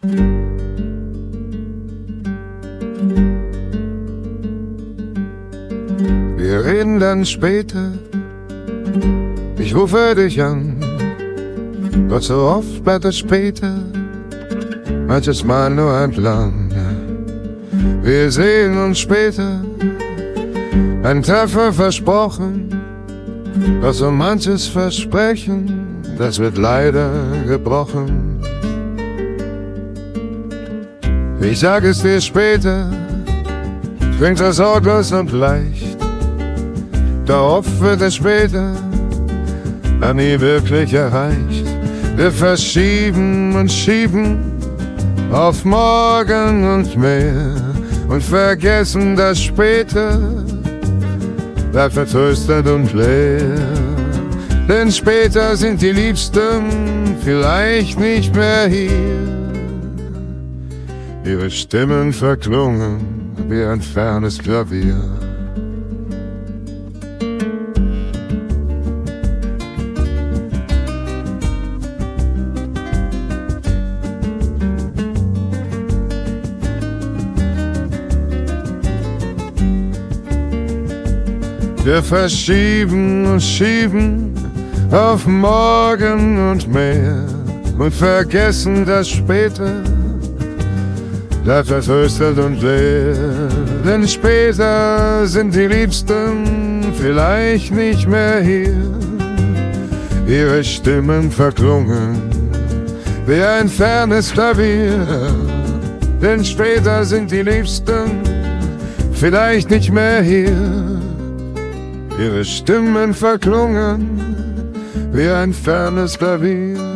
Wir reden dann später, ich rufe dich an, doch so oft bleibt es später, manches Mal nur ein Plan. Wir sehen uns später, ein Treffer versprochen, doch so manches Versprechen, das wird leider gebrochen. Ich sag es dir später, klingt so sorglos und leicht, doch oft wird es später nie wirklich erreicht. Wir verschieben und schieben auf morgen und mehr und vergessen das später, bleibt vertröstet und leer. Denn später sind die Liebsten vielleicht nicht mehr hier. Ihre Stimmen verklungen wie ein fernes Klavier. Wir verschieben und schieben auf morgen und mehr und vergessen das später, bleibt vertröstet und leer. Denn später sind die Liebsten vielleicht nicht mehr hier. Ihre Stimmen verklungen wie ein fernes Klavier. Denn später sind die Liebsten vielleicht nicht mehr hier. Ihre Stimmen verklungen wie ein fernes Klavier.